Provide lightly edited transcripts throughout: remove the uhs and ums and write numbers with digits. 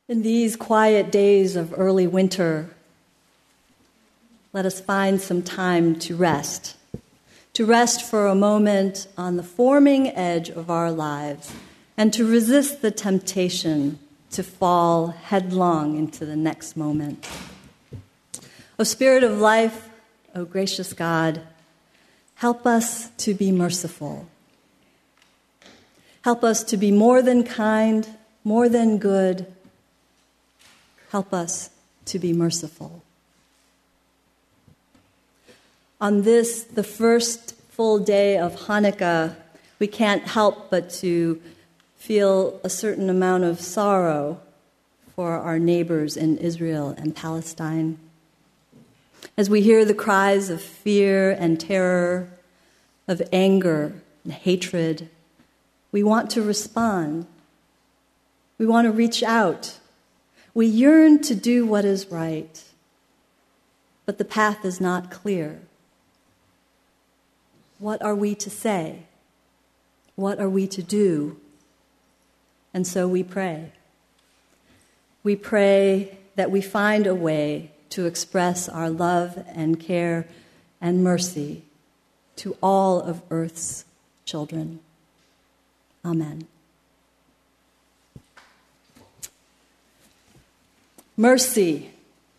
In these quiet days of early winter, let us find some time to rest for a moment on the forming edge of our lives, and to resist the temptation to fall headlong into the next moment. O Spirit of life, O gracious God, help us to be merciful. Help us to be more than kind, more than good. Help us to be merciful. On this, the first full day of Hanukkah, we can't help but to feel a certain amount of sorrow for our neighbors in Israel and Palestine. As we hear the cries of fear and terror, of anger and hatred, we want to respond. We want to reach out. We yearn to do what is right, but the path is not clear. What are we to say? What are we to do? And so we pray. We pray that we find a way to express our love and care and mercy to all of Earth's children. Amen. Mercy.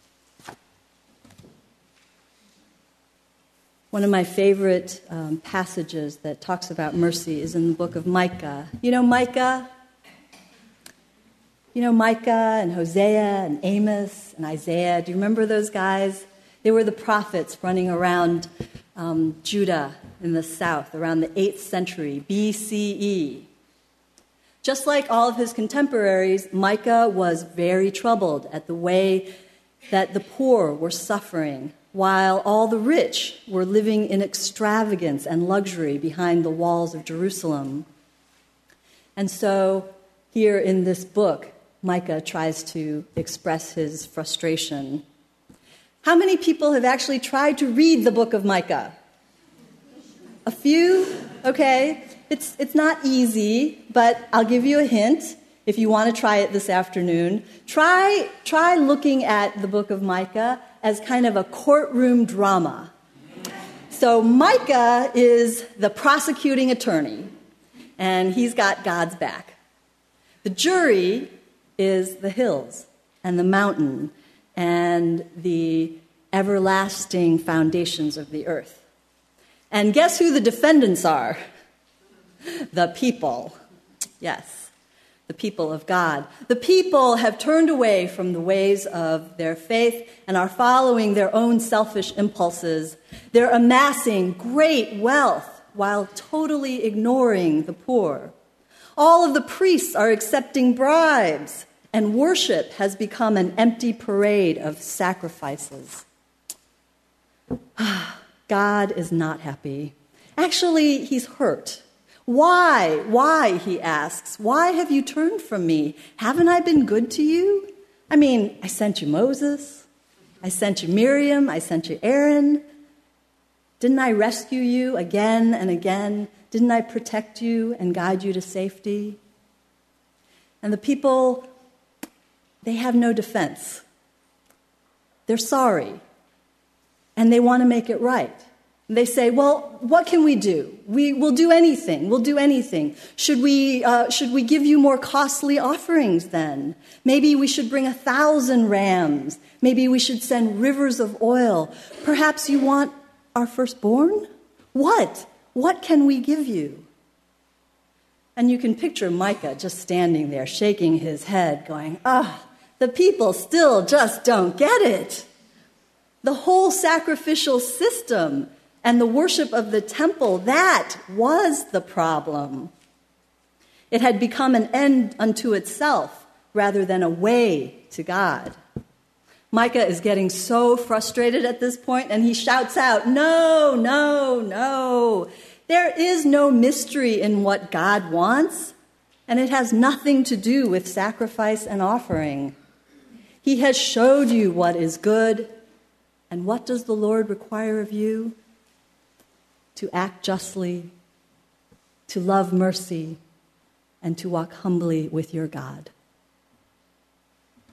One of my favorite passages that talks about mercy is in the book of Micah. You know Micah? You know Micah and Hosea and Amos and Isaiah. Do you remember those guys? They were the prophets running around Judah in the south around the 8th century BCE. Just like all of his contemporaries, Micah was very troubled at the way that the poor were suffering, while all the rich were living in extravagance and luxury behind the walls of Jerusalem. And so here in this book, Micah tries to express his frustration. How many people have actually tried to read the book of Micah? A few? Okay. It's not easy, but I'll give you a hint if you want to try it this afternoon. Try looking at the book of Micah as kind of a courtroom drama. So Micah is the prosecuting attorney, and he's got God's back. The jury is the hills and the mountain and the everlasting foundations of the earth. And guess who the defendants are? The people. Yes, the people of God. The people have turned away from the ways of their faith and are following their own selfish impulses. They're amassing great wealth while totally ignoring the poor. All of the priests are accepting bribes, and worship has become an empty parade of sacrifices. God is not happy. Actually, he's hurt. Why? Why, he asks. Why have you turned from me? Haven't I been good to you? I mean, I sent you Moses. I sent you Miriam. I sent you Aaron. Didn't I rescue you again and again? Didn't I protect you and guide you to safety? And the people, they have no defense. They're sorry. And they want to make it right. They say, well, what can we do? We'll do anything. We'll do anything. Should we give you more costly offerings then? Maybe we should bring 1,000 rams. Maybe we should send rivers of oil. Perhaps you want our firstborn? What? What can we give you? And you can picture Micah just standing there, shaking his head, going, the people still just don't get it. The whole sacrificial system and the worship of the temple, that was the problem. It had become an end unto itself rather than a way to God. Micah is getting so frustrated at this point, and he shouts out, no, no, no. There is no mystery in what God wants, and it has nothing to do with sacrifice and offering. He has showed you what is good, and what does the Lord require of you? To act justly, to love mercy, and to walk humbly with your God.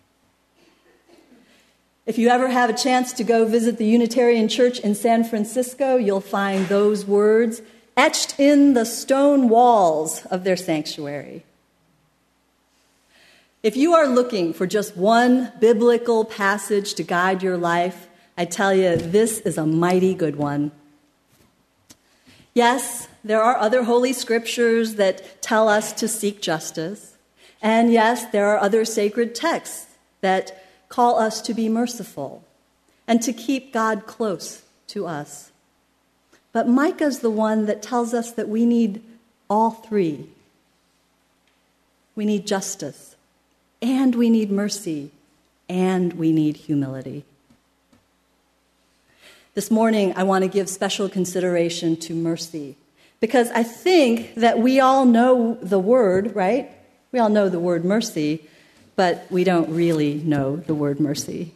If you ever have a chance to go visit the Unitarian Church in San Francisco, you'll find those words etched in the stone walls of their sanctuary. If you are looking for just one biblical passage to guide your life, I tell you, this is a mighty good one. Yes, there are other holy scriptures that tell us to seek justice. And yes, there are other sacred texts that call us to be merciful and to keep God close to us. But Micah's the one that tells us that we need all three. We need justice, and we need mercy, and we need humility. This morning, I want to give special consideration to mercy, because I think that we all know the word, right? We all know the word mercy, but we don't really know the word mercy.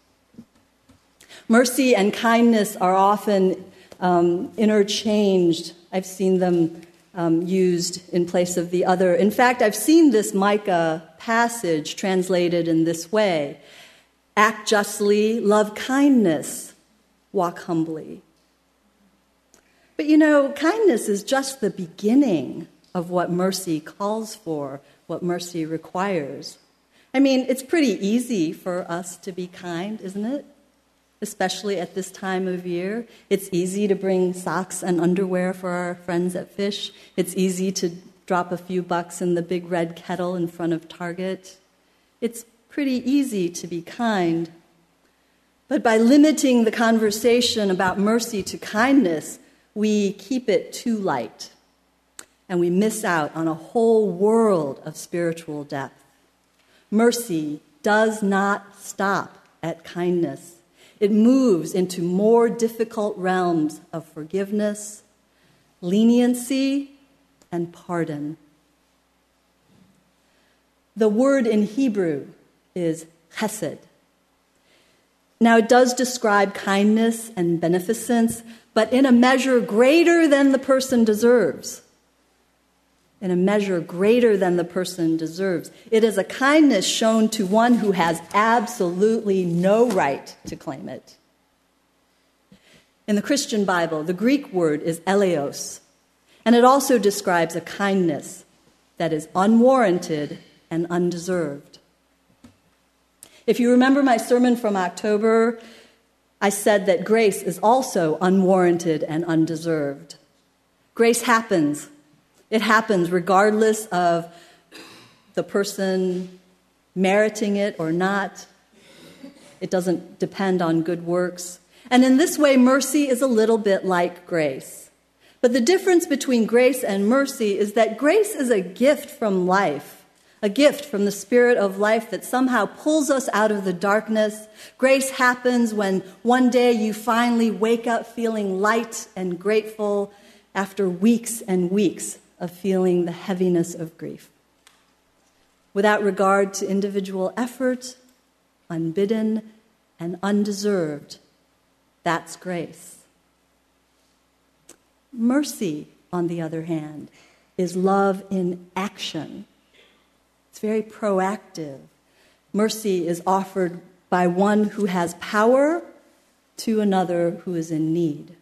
Mercy and kindness are often interchanged. I've seen them used in place of the other. In fact, I've seen this Micah passage translated in this way: act justly, love kindness, walk humbly. But you know, kindness is just the beginning of what mercy calls for, what mercy requires. I mean, it's pretty easy for us to be kind, isn't it? Especially at this time of year. It's easy to bring socks and underwear for our friends at Fish. It's easy to drop a few bucks in the big red kettle in front of Target. It's pretty easy to be kind. But by limiting the conversation about mercy to kindness, we keep it too light, and we miss out on a whole world of spiritual depth. Mercy does not stop at kindness. It moves into more difficult realms of forgiveness, leniency, and pardon. The word in Hebrew is chesed. Now, it does describe kindness and beneficence, but in a measure greater than the person deserves. In a measure greater than the person deserves. It is a kindness shown to one who has absolutely no right to claim it. In the Christian Bible, the Greek word is eleos, and it also describes a kindness that is unwarranted and undeserved. If you remember my sermon from October, I said that grace is also unwarranted and undeserved. Grace happens. It happens regardless of the person meriting it or not. It doesn't depend on good works. And in this way, mercy is a little bit like grace. But the difference between grace and mercy is that grace is a gift from life, a gift from the Spirit of life that somehow pulls us out of the darkness. Grace happens when one day you finally wake up feeling light and grateful after weeks and weeks of feeling the heaviness of grief. Without regard to individual effort, unbidden and undeserved, that's grace. Mercy, on the other hand, is love in action. It's very proactive. Mercy is offered by one who has power to another who is in need.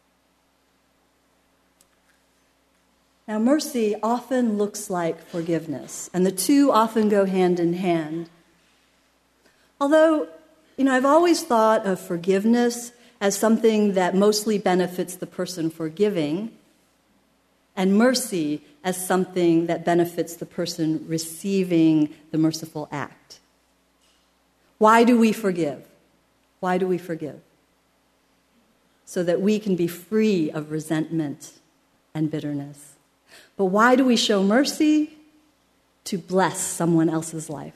Now, mercy often looks like forgiveness, and the two often go hand in hand. Although, I've always thought of forgiveness as something that mostly benefits the person forgiving, and mercy as something that benefits the person receiving the merciful act. Why do we forgive? Why do we forgive? So that we can be free of resentment and bitterness. But why do we show mercy? To bless someone else's life.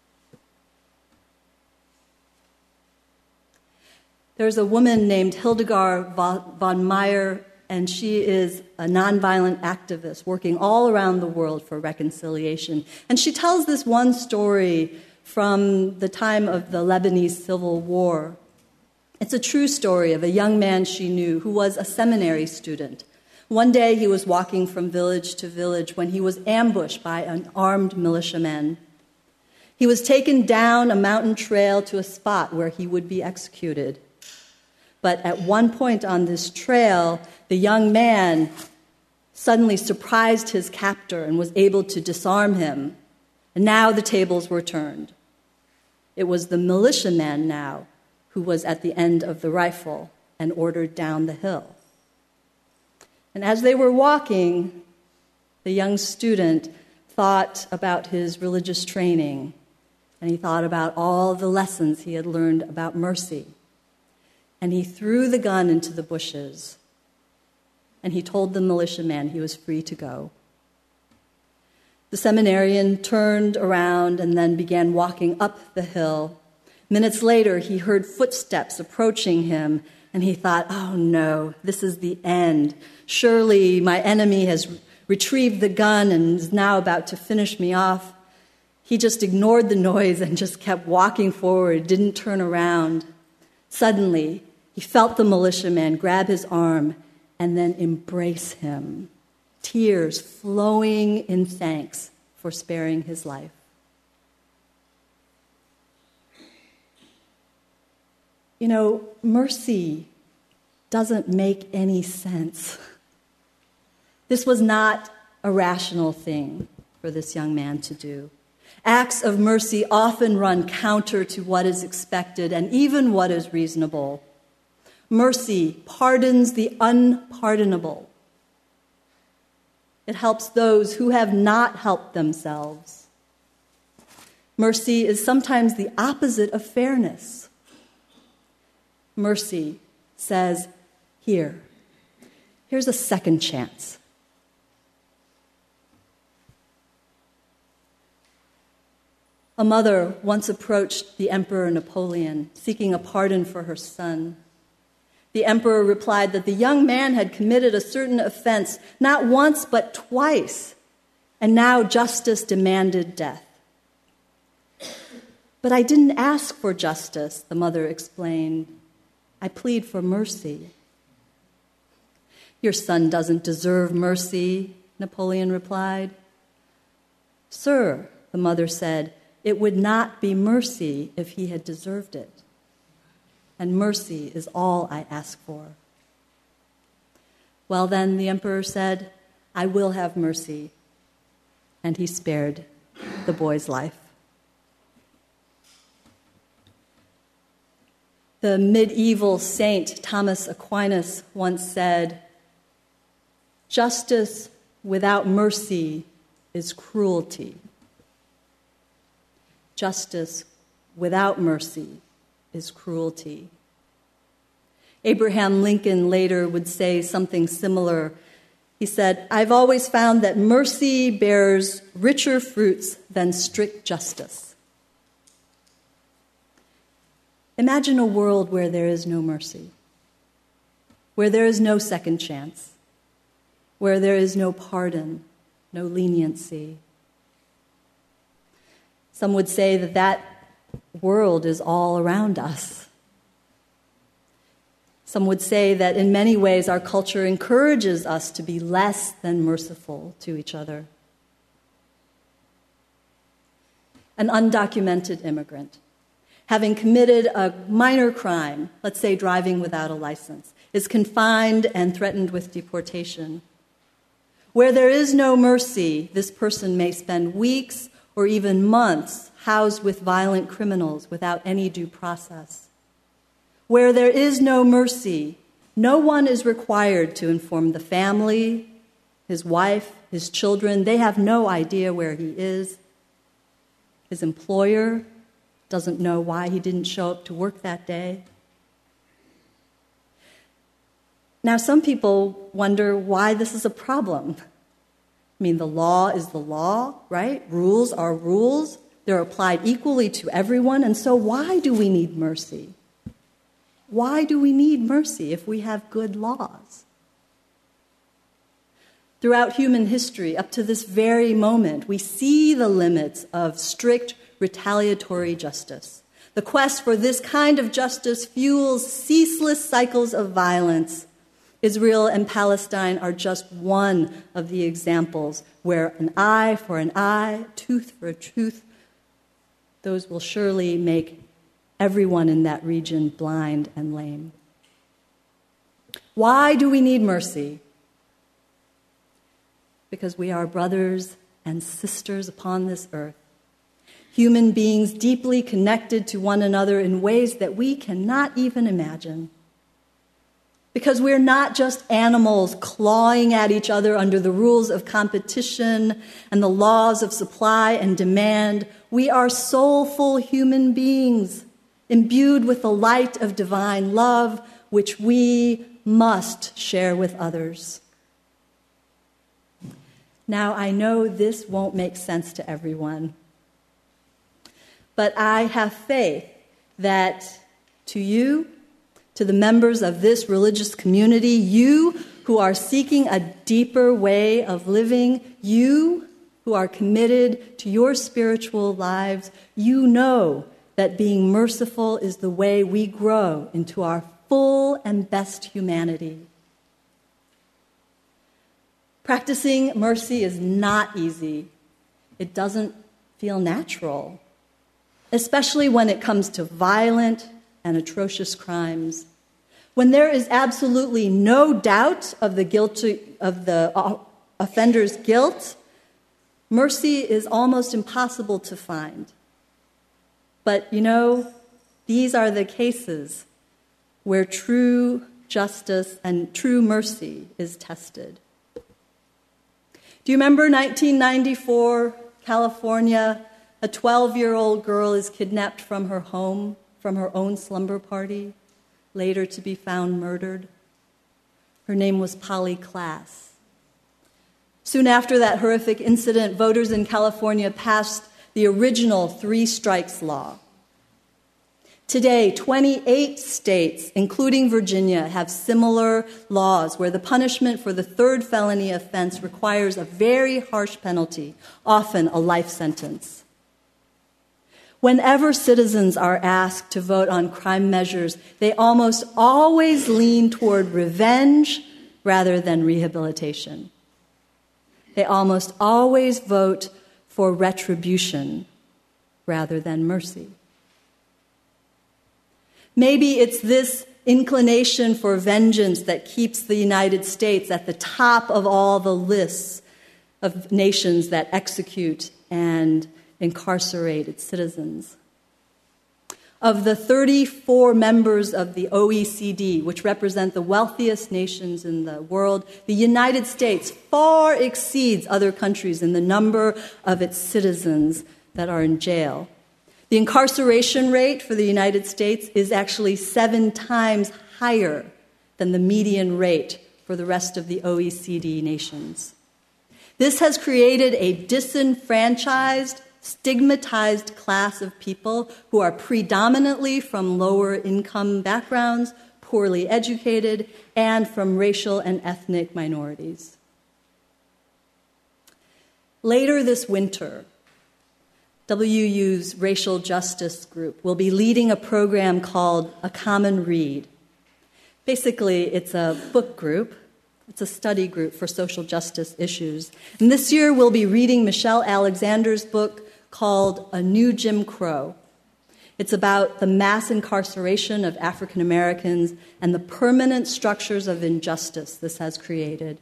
There's a woman named Hildegard von Meyer, and she is a nonviolent activist working all around the world for reconciliation. And she tells this one story from the time of the Lebanese Civil War. It's a true story of a young man she knew who was a seminary student. One day he was walking from village to village when he was ambushed by an armed militiaman. He was taken down a mountain trail to a spot where he would be executed. But at one point on this trail, the young man suddenly surprised his captor and was able to disarm him. And now the tables were turned. It was the militiaman now who was at the end of the rifle and ordered down the hill. And as they were walking, the young student thought about his religious training, and he thought about all the lessons he had learned about mercy. And he threw the gun into the bushes, and he told the militiaman he was free to go. The seminarian turned around and then began walking up the hill. Minutes later, he heard footsteps approaching him, and he thought, oh no, this is the end. Surely my enemy has retrieved the gun and is now about to finish me off. He just ignored the noise and just kept walking forward, didn't turn around. Suddenly, he felt the militiaman grab his arm and then embrace him, tears flowing in thanks for sparing his life. You know, mercy doesn't make any sense. This was not a rational thing for this young man to do. Acts of mercy often run counter to what is expected and even what is reasonable. Mercy pardons the unpardonable. It helps those who have not helped themselves. Mercy is sometimes the opposite of fairness. Mercy says, here's a second chance. A mother once approached the Emperor Napoleon, seeking a pardon for her son. The emperor replied that the young man had committed a certain offense, not once but twice, and now justice demanded death. But I didn't ask for justice, the mother explained. I plead for mercy. Your son doesn't deserve mercy, Napoleon replied. Sir, the mother said, it would not be mercy if he had deserved it. And mercy is all I ask for. Well, then, the emperor said, I will have mercy. And he spared the boy's life. The medieval saint Thomas Aquinas once said, justice without mercy is cruelty. Justice without mercy is cruelty. Abraham Lincoln later would say something similar. He said, I've always found that mercy bears richer fruits than strict justice. Imagine a world where there is no mercy, where there is no second chance, where there is no pardon, no leniency. Some would say that that world is all around us. Some would say that in many ways our culture encourages us to be less than merciful to each other. An undocumented immigrant, having committed a minor crime, let's say driving without a license, is confined and threatened with deportation. Where there is no mercy, this person may spend weeks or even months housed with violent criminals without any due process. Where there is no mercy, no one is required to inform the family, his wife, his children. They have no idea where he is. His employer doesn't know why he didn't show up to work that day. Now, some people wonder why this is a problem. I mean, the law is the law, right? Rules are rules. They're applied equally to everyone. And so why do we need mercy? Why do we need mercy if we have good laws? Throughout human history, up to this very moment, we see the limits of strict retaliatory justice. The quest for this kind of justice fuels ceaseless cycles of violence. Israel and Palestine are just one of the examples where an eye for an eye, tooth for a tooth, those will surely make everyone in that region blind and lame. Why do we need mercy? Because we are brothers and sisters upon this earth, human beings deeply connected to one another in ways that we cannot even imagine. Because we're not just animals clawing at each other under the rules of competition and the laws of supply and demand. We are soulful human beings, imbued with the light of divine love, which we must share with others. Now, I know this won't make sense to everyone, but I have faith that to you, to the members of this religious community, you who are seeking a deeper way of living, you who are committed to your spiritual lives, you know that being merciful is the way we grow into our full and best humanity. Practicing mercy is not easy. It doesn't feel natural, especially when it comes to violent and atrocious crimes. When there is absolutely no doubt of the offender's guilt, mercy is almost impossible to find. But these are the cases where true justice and true mercy is tested. Do you remember 1994, California? A 12-year-old girl is kidnapped from her home, from her own slumber party, later to be found murdered. Her name was Polly Klaas. Soon after that horrific incident, voters in California passed the original 3 strikes law. Today, 28 states, including Virginia, have similar laws where the punishment for the 3rd felony offense requires a very harsh penalty, often a life sentence. Whenever citizens are asked to vote on crime measures, they almost always lean toward revenge rather than rehabilitation. They almost always vote for retribution rather than mercy. Maybe it's this inclination for vengeance that keeps the United States at the top of all the lists of nations that execute and incarcerate its citizens. Of the 34 members of the OECD, which represent the wealthiest nations in the world, the United States far exceeds other countries in the number of its citizens that are in jail. The incarceration rate for the United States is actually 7 times higher than the median rate for the rest of the OECD nations. This has created a disenfranchised, stigmatized class of people who are predominantly from lower income backgrounds, poorly educated, and from racial and ethnic minorities. Later this winter, WU's Racial Justice Group will be leading a program called A Common Read. Basically, it's a book group. It's a study group for social justice issues. And this year, we'll be reading Michelle Alexander's book called A New Jim Crow. It's about the mass incarceration of African Americans and the permanent structures of injustice this has created.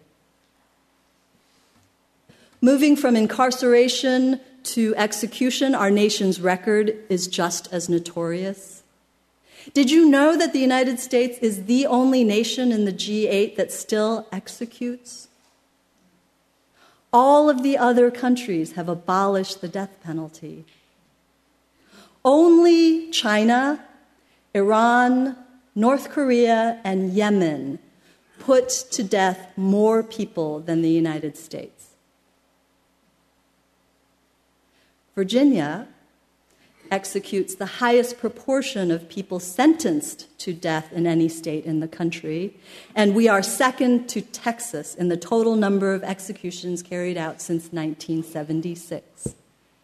Moving from incarceration to execution, our nation's record is just as notorious. Did you know that the United States is the only nation in the G8 that still executes? All of the other countries have abolished the death penalty. Only China, Iran, North Korea, and Yemen put to death more people than the United States. Virginia executes the highest proportion of people sentenced to death in any state in the country, and we are second to Texas in the total number of executions carried out since 1976.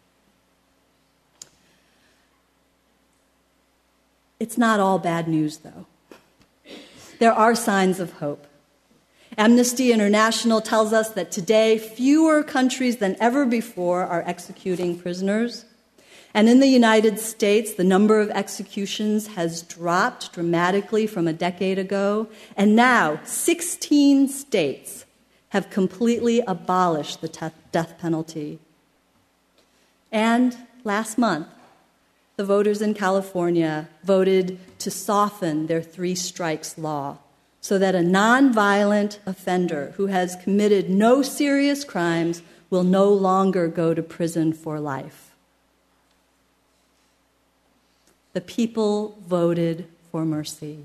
It's not all bad news, though. There are signs of hope. Amnesty International tells us that today fewer countries than ever before are executing prisoners. And in the United States, the number of executions has dropped dramatically from a decade ago. And now 16 states have completely abolished the death penalty. And last month, the voters in California voted to soften their 3 strikes law so that a nonviolent offender who has committed no serious crimes will no longer go to prison for life. The people voted for mercy.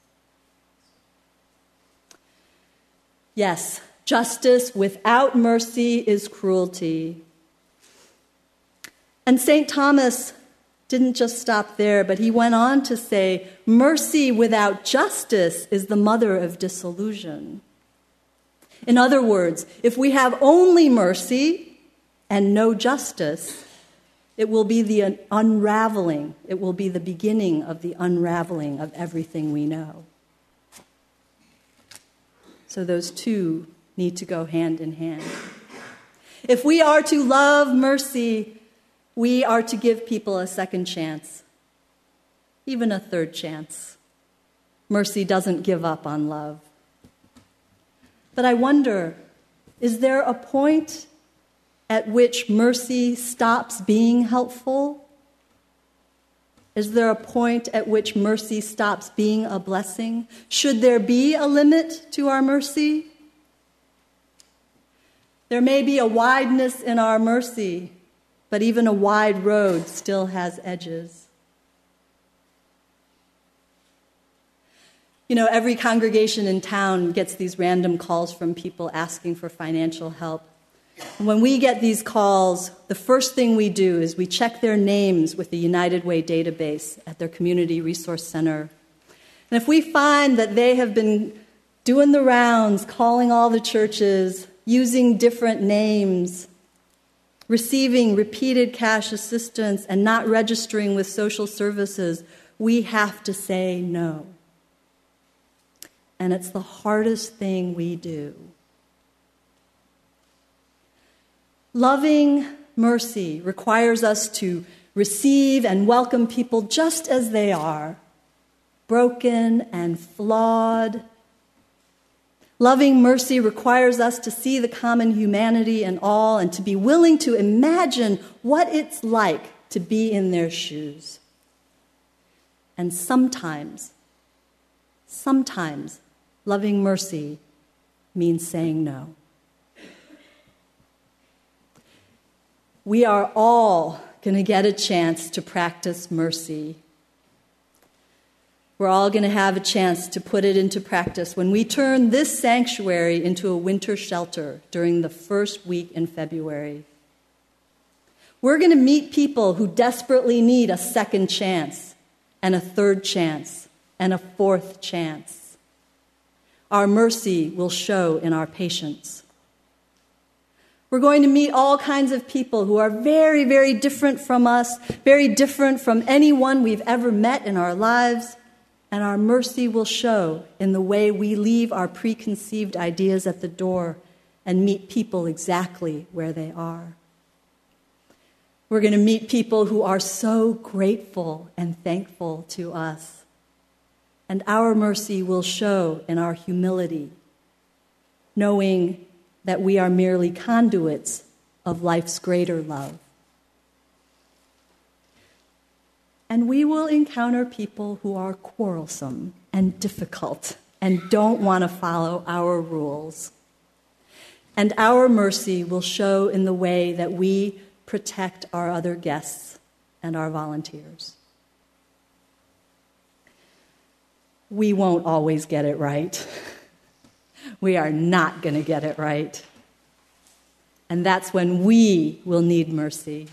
Yes, justice without mercy is cruelty. And St. Thomas didn't just stop there, but he went on to say, mercy without justice is the mother of disillusion. In other words, if we have only mercy and no justice, it will be the unraveling, it will be the beginning of the unraveling of everything we know. So those two need to go hand in hand. If we are to love mercy, we are to give people a second chance, even a third chance. Mercy doesn't give up on love. But I wonder, is there a point at which mercy stops being helpful? Is there a point at which mercy stops being a blessing? Should there be a limit to our mercy? There may be a wideness in our mercy, but even a wide road still has edges. You know, every congregation in town gets these random calls from people asking for financial help. And when we get these calls, the first thing we do is we check their names with the United Way database at their community resource center. And if we find that they have been doing the rounds, calling all the churches, using different names, receiving repeated cash assistance, and not registering with social services, we have to say no. And it's the hardest thing we do. Loving mercy requires us to receive and welcome people just as they are, broken and flawed. Loving mercy requires us to see the common humanity in all and to be willing to imagine what it's like to be in their shoes. And sometimes, loving mercy means saying no. We are all going to get a chance to practice mercy. We're all going to have a chance to put it into practice when we turn this sanctuary into a winter shelter during the first week in February. We're going to meet people who desperately need a second chance and a third chance and a fourth chance. Our mercy will show in our patience. We're going to meet all kinds of people who are very, very different from us, very different from anyone we've ever met in our lives, and our mercy will show in the way we leave our preconceived ideas at the door and meet people exactly where they are. We're going to meet people who are so grateful and thankful to us, and our mercy will show in our humility, knowing that we are merely conduits of life's greater love. And we will encounter people who are quarrelsome and difficult and don't want to follow our rules. And our mercy will show in the way that we protect our other guests and our volunteers. We won't always get it right. We are not going to get it right. And that's when we will need mercy.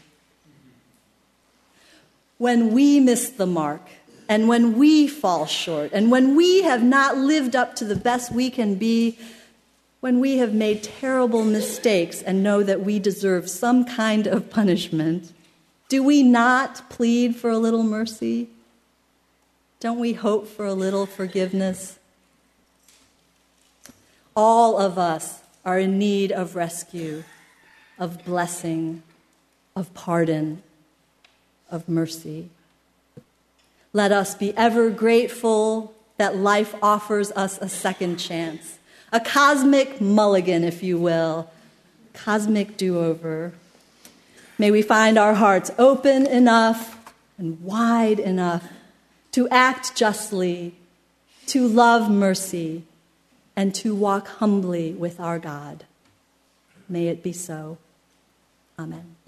When we miss the mark, and when we fall short, and when we have not lived up to the best we can be, when we have made terrible mistakes and know that we deserve some kind of punishment, do we not plead for a little mercy? Don't we hope for a little forgiveness? All of us are in need of rescue, of blessing, of pardon. of mercy. Let us be ever grateful that life offers us a second chance, a cosmic mulligan, if you will, cosmic do-over. May we find our hearts open enough and wide enough to act justly, to love mercy, and to walk humbly with our God. May it be so. Amen.